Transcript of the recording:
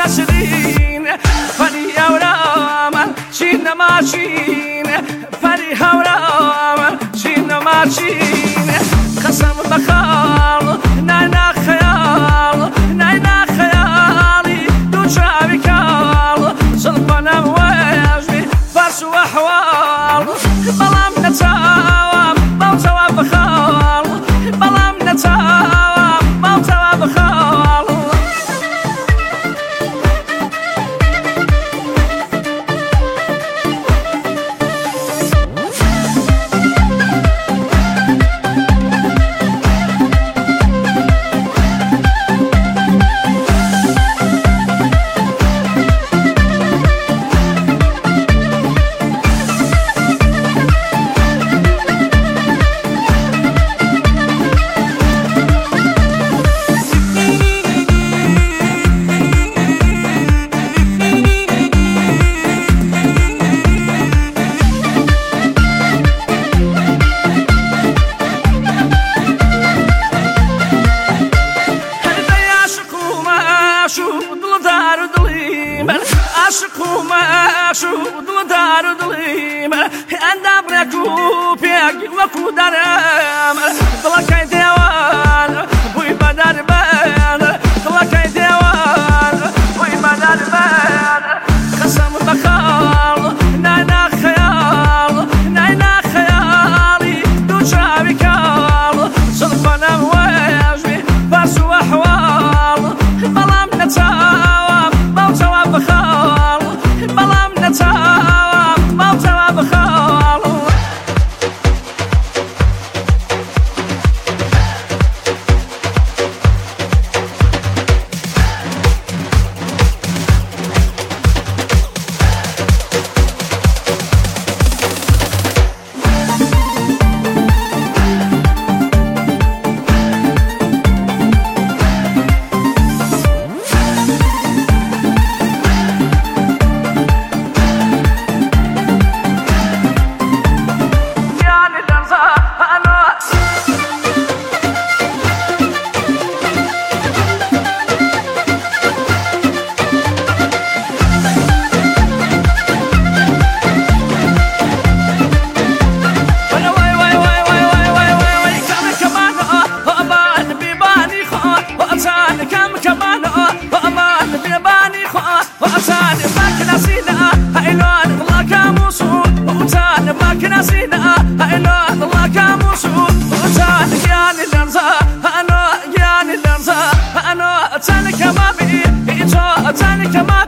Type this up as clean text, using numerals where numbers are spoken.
عاشقين فري هورام شين ماشين فري هورام شين ماشين قسم بخال نانا خيال نانا خيالي دو شعبي كال صلبنا مواجبي فرس وأحوال بلام نتاوام بوتوا بخال بلام نتاوام بوتوا بخال عاشق ومعشوق دل دار دليم عندها بركوب ياك وكو درام طلع ديوان بوي بدر بان طلع ديوان بوي بدر بان قسم بخال نانا خيال نانا خيالي دو شعبي كال صرفنا مواجبي فرس وأحوال بلام نتاوام بوتوا بخال بلام نتاوام بوتوا بخال أنا